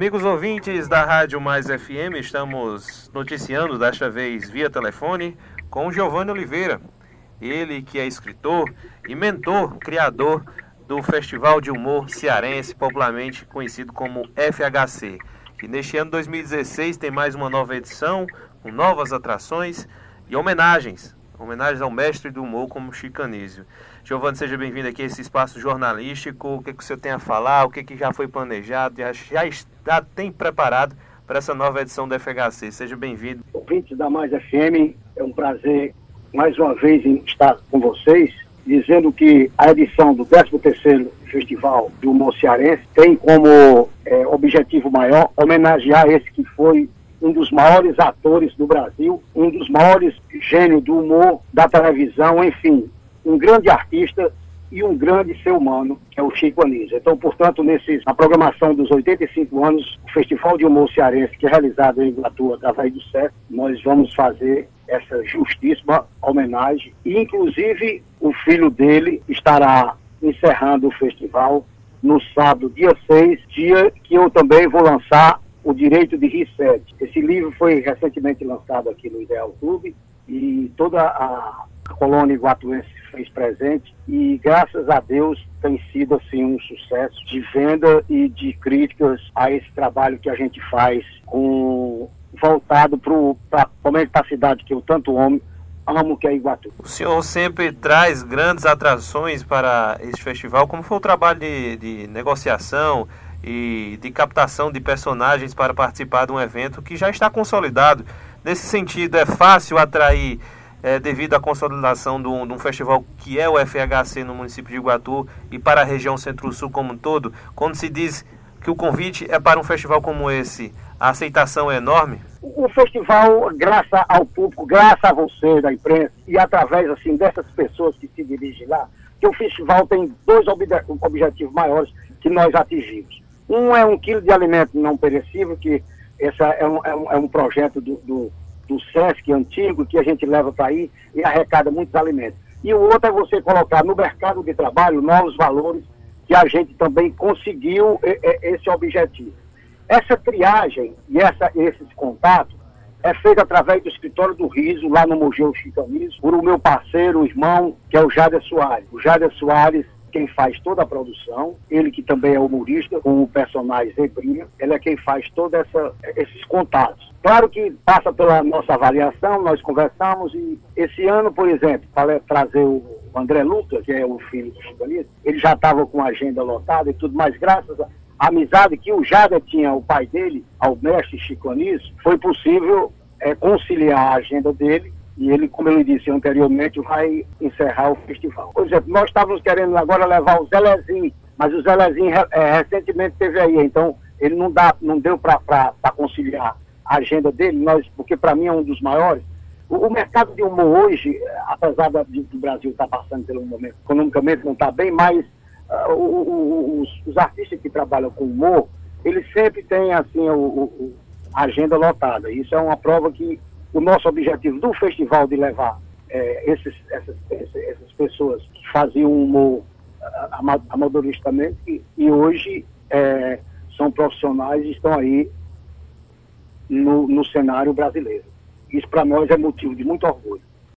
Amigos ouvintes da Rádio Mais FM, estamos noticiando, desta vez via telefone, com Giovanni Oliveira. Ele que é escritor e mentor, criador do Festival de Humor Cearense, popularmente conhecido como FHC. Que neste ano 2016 tem mais uma nova edição, com novas atrações e homenagens ao mestre do humor como Chico Anísio. Giovanni, seja bem-vindo aqui a esse espaço jornalístico. O que o senhor tem a falar? O que já foi planejado? Já tem preparado para essa nova edição do FHC? Seja bem-vindo. Ouvintes da Mais FM, é um prazer mais uma vez estar com vocês, dizendo que a edição do 13º Festival do Humor Cearense tem como objetivo maior homenagear esse que foi um dos maiores atores do Brasil, um dos maiores gênios do humor, da televisão, enfim, um grande artista e um grande ser humano, que é o Chico Anísio. Então, portanto, na programação dos 85 anos, o Festival de Humor Cearense, que é realizado em Iguatu, através do SESC, nós vamos fazer essa justíssima homenagem. E, inclusive, o filho dele estará encerrando o festival no sábado, dia 6, dia que eu também vou lançar O Direito de Rir 7. Esse livro foi recentemente lançado aqui no Ideal Clube e toda a colônia iguatuense fez presente e, graças a Deus, tem sido assim um sucesso de venda e de críticas a esse trabalho que a gente faz voltado somente para a cidade que eu tanto amo, que é Iguatu. O senhor sempre traz grandes atrações para esse festival. Como foi o trabalho de negociação e de captação de personagens para participar de um evento que já está consolidado? Nesse sentido, é fácil atrair, devido à consolidação de um festival que é o FHC no município de Iguatu e para a região Centro-Sul como um todo, quando se diz que o convite é para um festival como esse, a aceitação é enorme? O festival, graças ao público, graças a você da imprensa e através assim dessas pessoas que se dirigem lá, que o festival tem dois objetivos maiores que nós atingimos. Um é 1 quilo de alimento não perecível, que essa é um projeto do SESC antigo, que a gente leva para aí e arrecada muitos alimentos. E o outro é você colocar no mercado de trabalho novos valores, que a gente também conseguiu esse objetivo. Essa triagem e esses contatos é feito através do escritório do Riso, lá no Museu Chico Anísio, por o meu parceiro, o irmão, que é o Jader Soares. O Jader Soares, quem faz toda a produção, ele que também é humorista, com o personagem Zebrinha, ele é quem faz todos esses contatos. Claro que passa pela nossa avaliação, nós conversamos e esse ano, por exemplo, para trazer o André Lucas, que é o filho do Chico Anísio, ele já estava com a agenda lotada e tudo mais, graças à amizade que o Jader tinha, o pai dele, ao mestre Chico Anísio, foi possível conciliar a agenda dele. E ele, como eu disse anteriormente, vai encerrar o festival. Por exemplo, nós estávamos querendo agora levar o Zelezinho, mas o Zelezinho recentemente esteve aí, então ele não deu para conciliar a agenda dele, porque para mim é um dos maiores. O mercado de humor hoje, apesar do Brasil estar passando pelo momento, economicamente não está bem, mas os artistas que trabalham com humor, eles sempre têm assim, a agenda lotada. Isso é uma prova que o nosso objetivo do festival de levar essas pessoas que faziam humor amadoristamente e hoje são profissionais e estão aí no cenário brasileiro. Isso para nós é motivo de muito orgulho.